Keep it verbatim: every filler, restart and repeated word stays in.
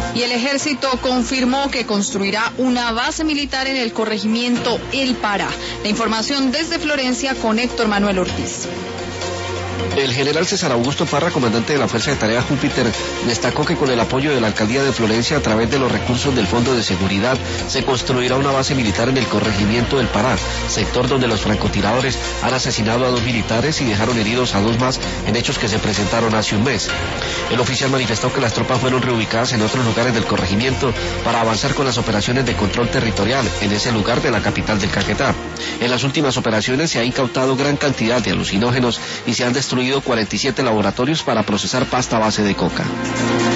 Y el ejército confirmó que construirá una base militar en el corregimiento El Pará. La información desde Florencia con Héctor Manuel Ortiz. El general César Augusto Parra, comandante de la Fuerza de Tarea Júpiter, destacó que con el apoyo de la Alcaldía de Florencia a través de los recursos del Fondo de Seguridad se construirá una base militar en el corregimiento del Pará, sector donde los francotiradores han asesinado a dos militares y dejaron heridos a dos más en hechos que se presentaron hace un mes. El oficial manifestó que las tropas fueron reubicadas en otros lugares del corregimiento para avanzar con las operaciones de control territorial en ese lugar de la capital del Caquetá. En las últimas operaciones se ha incautado gran cantidad de alucinógenos y se han destruido cuarenta y siete laboratorios para procesar pasta a base de coca.